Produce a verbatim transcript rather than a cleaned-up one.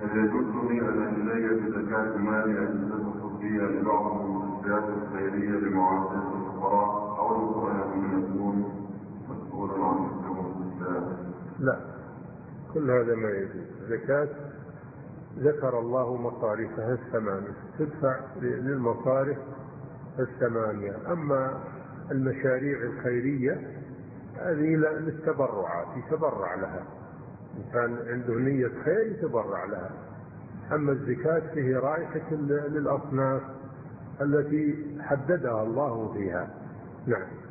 يجوز لي أن أنية بزكاة مالي أجزته فيها لبعض المؤسسات الخيرية لمعاشرة الفقراء أو أن أكون مسؤولا عن الكون؟ لا، كل هذا ما يجوز. زكاة ذكر الله مصارفها الثمانية، تدفع للمصارف الثمانية. أما المشاريع الخيرية هذه للتبرعات، يتبرع لها، إن كان عنده نية خير يتبرع لها. أما الزكاة فيه رايحة للأصناف التي حددها الله فيها. نعم.